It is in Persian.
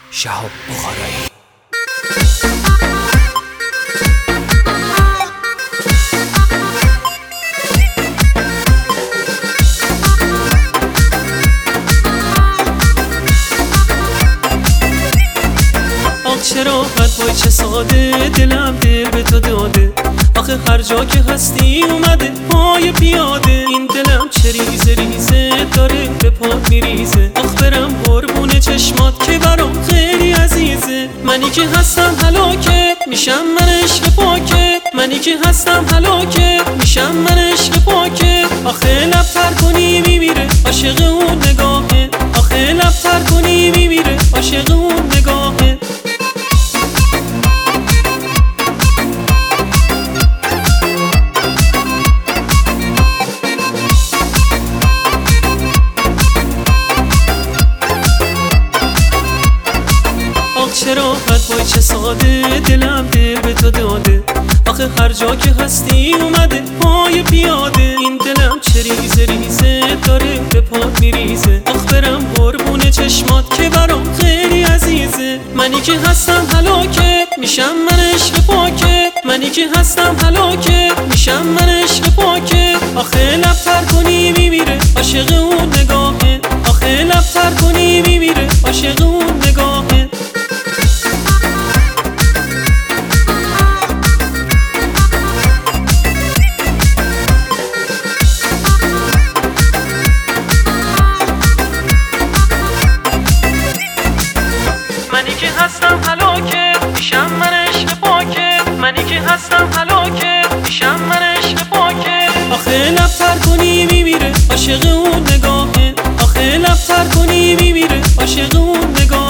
شهاب بخارایی. چه راحت وای چه ساده، دلم دل به تو داده. آخه هر جا که هستی اومده پای پیاده. این دلم چه ریزه ریزه داره به پات میریزه. آخ برم قربون چشمات که برام خیلی عزیزه. منی که هستم هلاکت میشم من عشق پاکت. منی که هستم هلاکت میشم من عشق پاکت. آخه لب تر کنی میمیره عاشق اون نگاهت. آخه لب تر کنی میمیره عاشق اون نگاهت. چه راحت وای چه ساده، دلم دل به تو داده. آخه هر جا که هستی اومده پای پیاده. این دلم چه ریزه ریزه داره به پات میریزه. آخ برم قربون چشمات که برام خیلی عزیزه. منی که هستم هلاکت میشم من عشق پاکت. منی که هستم هلاکت میشم من عشق پاکت. آخه لب تر کنی میمیره عاشق اون نگاهت. آخه لب تر کنی میمیره عاشق اون نگاهت. منی که هستم هلاکت میشم من عشق پاکت. منی که هستم هلاکت میشم من عشق پاکت. آخه لب تر کنی میمیره عاشق اون نگاهت. آخه لب تر کنی میمیره عاشق اون نگاهت.